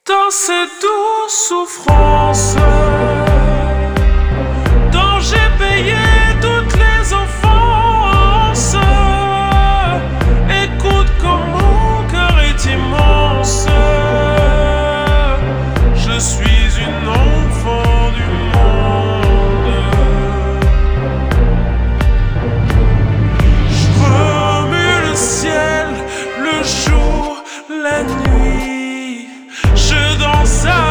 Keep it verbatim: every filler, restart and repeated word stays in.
Dans ces douces souffrances dont j'ai payé toutes les offenses, écoute comme mon cœur est immense. Je suis une enfant du monde. Je remue le ciel, le jour, la nuit. Je danse